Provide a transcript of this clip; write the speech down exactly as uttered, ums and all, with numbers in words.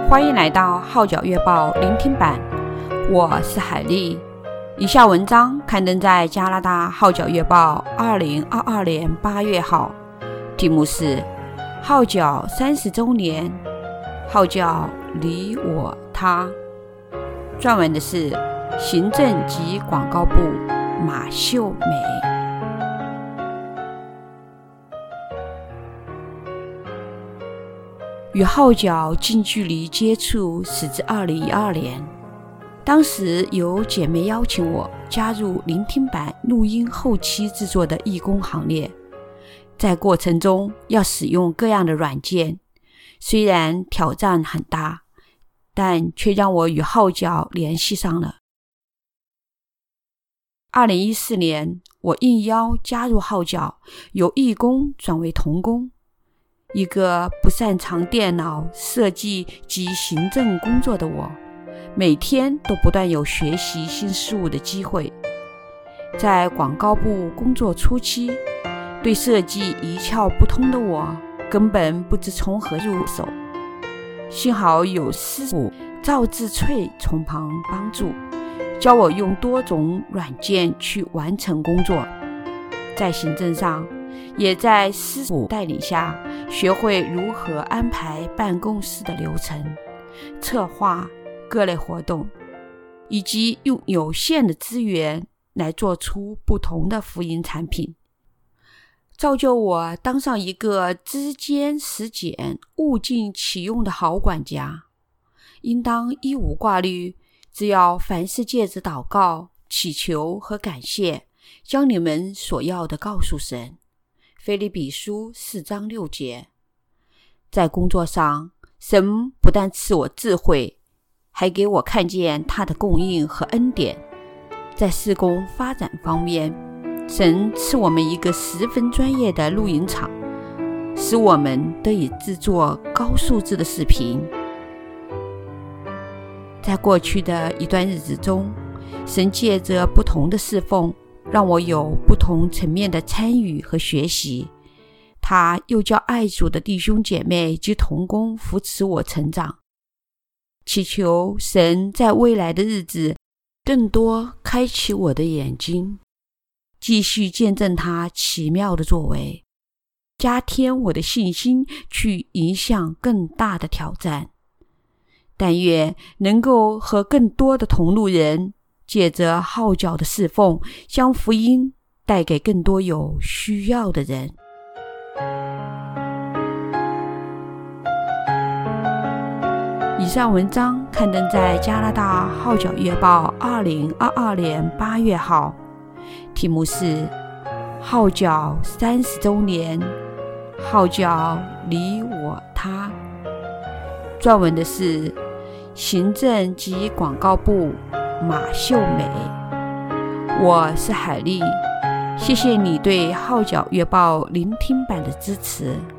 欢迎来到号角月报聆听版，我是海丽。以下文章刊登在加拿大号角月报二零二二年八月号，题目是号角三十周年，号角你我他。撰文的是行政及广告部马秀美。与号角近距离接触始自二零一二年，当时有姐妹邀请我加入聆听版录音后期制作的义工行列，在过程中要使用各样的软件，虽然挑战很大，但却让我与号角联系上了。二零一四年，我应邀加入号角，由义工转为同工。一个不擅长电脑设计及行政工作的我，每天都不断有学习新事物的机会。在广告部工作初期，对设计一窍不通的我根本不知从何入手，幸好有师傅赵志翠从旁帮助，教我用多种软件去完成工作。在行政上，也在师傅带领下学会如何安排办公室的流程，策划各类活动，以及用有限的资源来做出不同的福音产品，造就我当上一个知坚识俭、物尽其用的好管家。应当一无挂虑，只要凡事借着祷告、祈求和感谢，将你们所要的告诉神。腓立比书四章六节。在工作上，神不但赐我智慧，还给我看见他的供应和恩典。在事工发展方面，神赐我们一个十分专业的录音厂，使我们得以制作高素质的视频。在过去的一段日子中，神借着不同的侍奉，让我有不同层面的参与和学习。他又叫爱主的弟兄姐妹及同工扶持我成长，祈求神在未来的日子更多开启我的眼睛，继续见证他奇妙的作为，加添我的信心去迎向更大的挑战。但愿能够和更多的同路人借着号角的侍奉，将福音带给更多有需要的人。以上文章刊登在加拿大号角月报二零二二年八月号，题目是号角三十周年，号角你我他。撰文的是行政及广告部马秀美。我是海丽，谢谢你对号角月报聆听版的支持。